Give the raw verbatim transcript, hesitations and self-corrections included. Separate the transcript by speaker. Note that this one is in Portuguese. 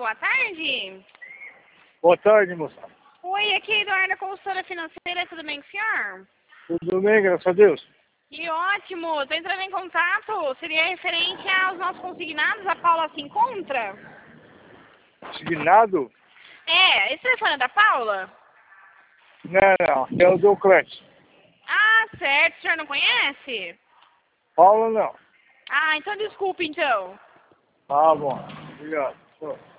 Speaker 1: boa tarde.
Speaker 2: Boa tarde, moça.
Speaker 1: Oi, aqui é Eduarda, consultora financeira, tudo bem com o senhor?
Speaker 2: Tudo bem, graças a Deus.
Speaker 1: Que ótimo, estou entrando em contato, seria referente aos nossos consignados, a Paula se encontra?
Speaker 2: Signado?
Speaker 1: É, esse telefone é da Paula?
Speaker 2: Não, não, é o do Clécio.
Speaker 1: Ah, certo, o senhor não conhece?
Speaker 2: Paula não.
Speaker 1: Ah, então desculpe então.
Speaker 2: Tá bom, obrigado. Tchau.